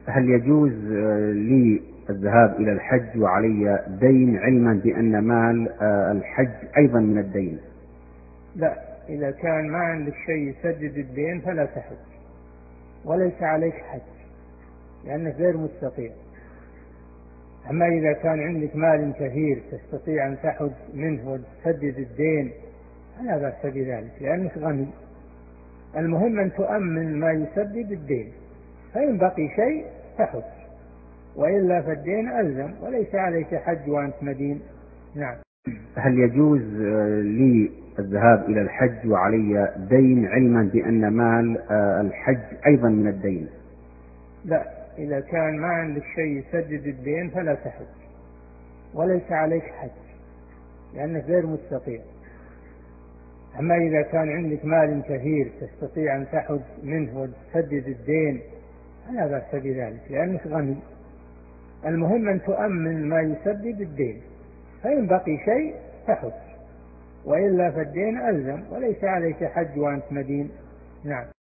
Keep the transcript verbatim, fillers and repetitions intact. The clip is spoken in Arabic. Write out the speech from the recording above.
هل يجوز آه، لي الذهاب إلى الحج وعلي دين، علما بأن مال آه، الحج أيضا من الدين؟ لا، إذا كان ما عندك شيء يسدد الدين فلا تحج، وليس عليك حج لأنك غير مستطيع. أما إذا كان عندك مال كثير تستطيع أن تحج منه وتسدد الدين فلا بأس بذلك لأنك غني. المهم أن تؤمن ما يسدد الدين، فإن بقي شيء تحج، وإلا فالدين ألزم وليس عليك حج وأنت مدين. نعم. هل يجوز آه، لي الذهاب إلى الحج وعلي دين، علما بأن مال آه، الحج أيضا من الدين؟ لا، إذا كان ما عندك شيء يسدد الدين فلا تحج، وليس عليك حج لأنك غير مستطيع. أما إذا كان عندك مال كثير تستطيع أن تحج منه وتسدد الدين فلا بأس بذلك لأنك غني. المهم أن تؤمن ما يسدد الدين، فإن بقي شيء تحج، وإلا فالدين ألزم وليس عليك حج وأنت مدين. نعم.